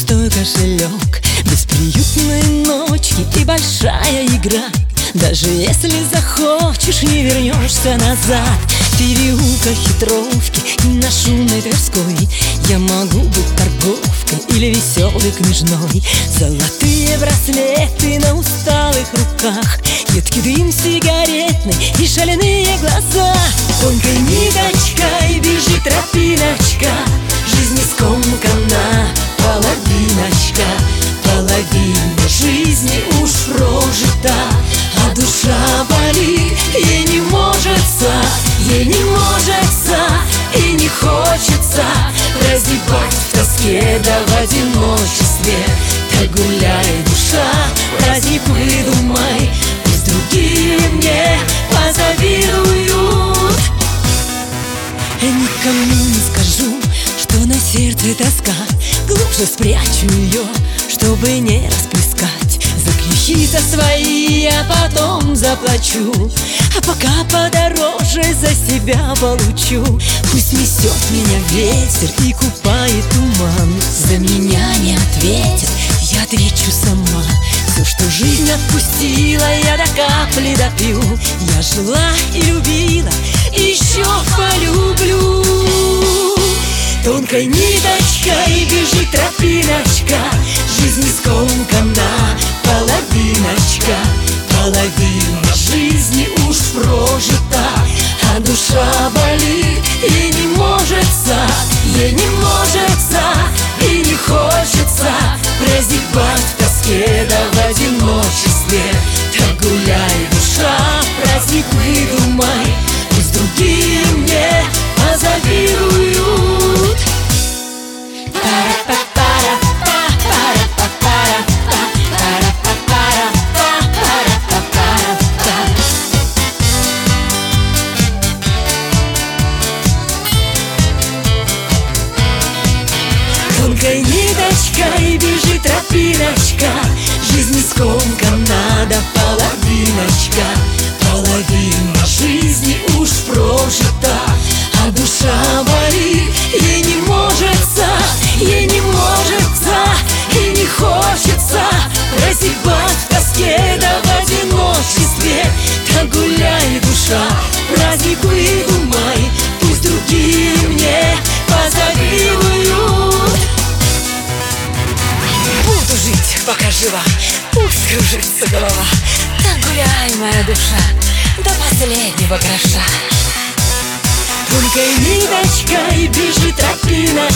пустой кошелек, бесприютные ночи и большая игра. Даже если захочешь, не вернешься назад. Переулка хитровки и на шумной Тверской я могу быть торговкой или веселой княжной. Золотые браслеты на усталых руках, едкий дым сигаретный и шаленые глаза. Тонкой ниточкой бежит тропиночка, жизнь скомкана, половиночка. Половина жизни уж прожита, а душа болит, ей не можется, ей не можется и не хочется прозябать в тоске да в одиночестве. Так гуляй, душа, праздник выдумай, пусть другие мне позавидуют. Никому не скажу, что на сердце тоска, глубже спрячу ее, чтобы не расплескать. За ключи-то свои я потом заплачу, а пока подороже за себя получу. Пусть несет меня ветер и купает туман, за меня не ответит, я отвечу сама. Все, что жизнь отпустила, я до капли допью. Я жила и любила, и еще полюблю. Тонкой ниточкой бежит тропиночка, жизнь скомкана, половиночка. Половина жизни уж прожита, а душа болит, ей не можется, ей не можется и не хочется прозябать в тоске да в одиночестве. Так гуляй, душа, праздник выдумай, пусть другие мне позавидуют. Тонкой ниточкой бежит тропиночка, жизнь скомкана, да половиночка. Половина жизни уж прожита, а душа болит, ей не можется, ей не можется и не хочется прозябать в тоске да в одиночестве. Так гуляй, душа, праздник выдумай, пусть другие мне позавидуют. Буду жить, пока жива, пусть кружится голова. Так гуляй, моя душа, до последнего гроша. Тонкой ниточкой бежит тропиночка,